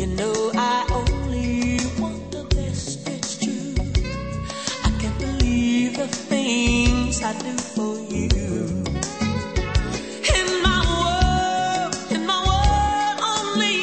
You know I only want the best, it's true. I can't believe the things I do for you.